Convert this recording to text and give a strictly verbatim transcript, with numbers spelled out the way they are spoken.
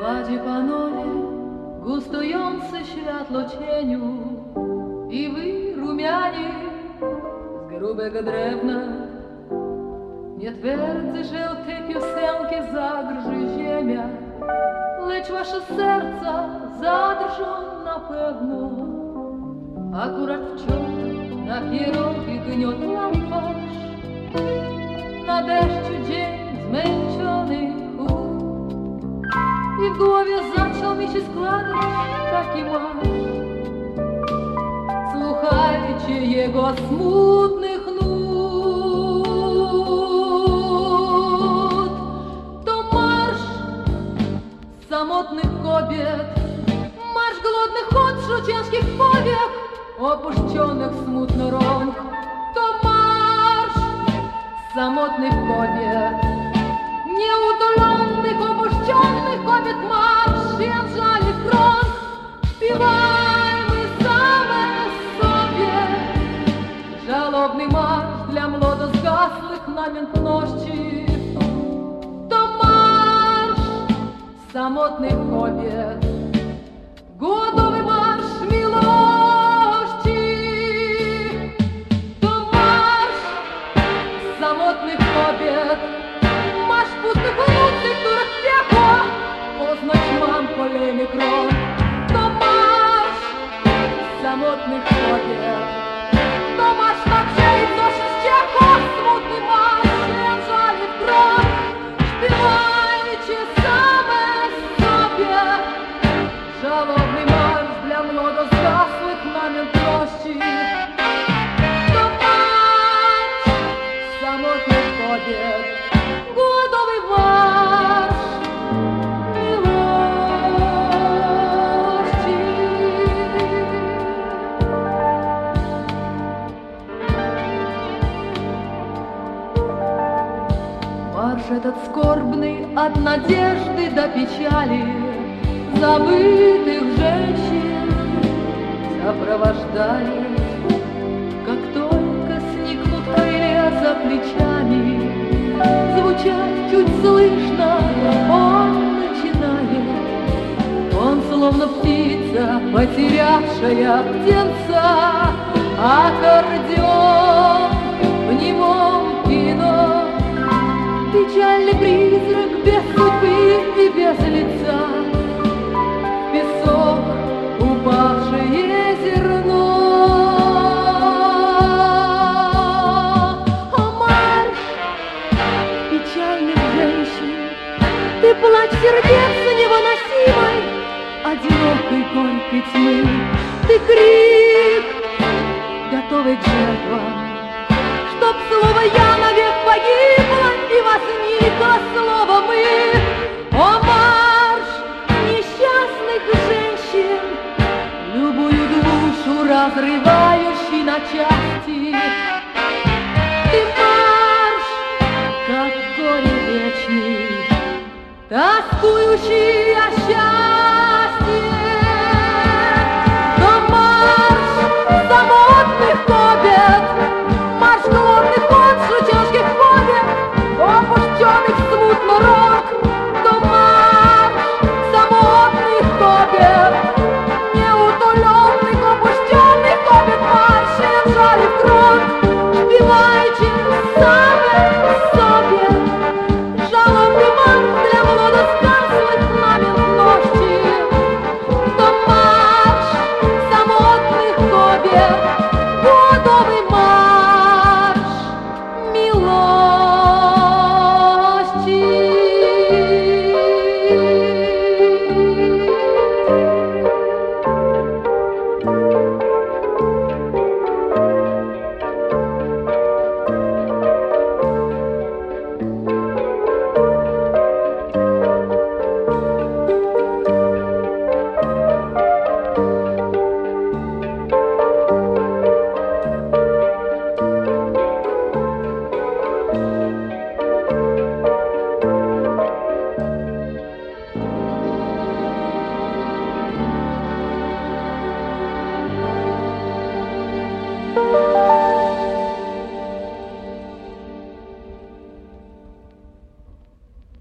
Kładzie panowie gustujący światło cieniu i wy, rumiani z grubego drewna, nie twierdzę, że o tej piosenki zadrży ziemia, lecz wasze serca zadrżą na pewno. Akurat wciąż na pierogi gniotła twarz, na deszczu dzień zmęczony chód i w głowie zaczął mi się składać taki marsz. Słuchajcie jego smutnych nut. To marsz samotnych kobiet, marsz głodnych oczu, ciężkich powiek, opuszczonych smutno rąk. To marsz samotnych kobiet, nieudolnych, opuszczonych kobiet, marsz jężali krąg. Śpiewajmy same sobie żalobny marsz dla młodo zgasłych namiętności. To marsz samotnych kobiet, głodowy marsz miłości. To marsz samotnych kobiet, marsz pustych ulicy, których piekło poznać mam kolejny krok. To marsz samotnych kobiet, to marsz także i coś ściekło, smutny marsz jężali w krok. Śpiewajcie same sobie żalobny marsz dla młodo zgasłych namiętności. To marsz samotnych kobiet, głodowy marsz miłości. Марш этот скорбный от надежды до печали забытых женщин сопровождает. Как только сникнут крылья за плечами, звучать чуть слышно он начинает. Он словно птица, потерявшая птенца, аккордеон в немом кино. Печальный призрак без судьбы и без лица, песок, упавшее зерно. О, марш печальных женщин, ты плачь сердец невыносимой, одинокой горькой тьмы. Ты крик, готовый к жертвам, чтоб слово «я» навек погибло и возникло слово «мы». О, марш несчастных женщин, любую душу разрывающий на части. Ты марш, как горе вечный, тоскующий о счастье. То марш самотных кобет, марш голодных от тяжких побед, опущенных смутно.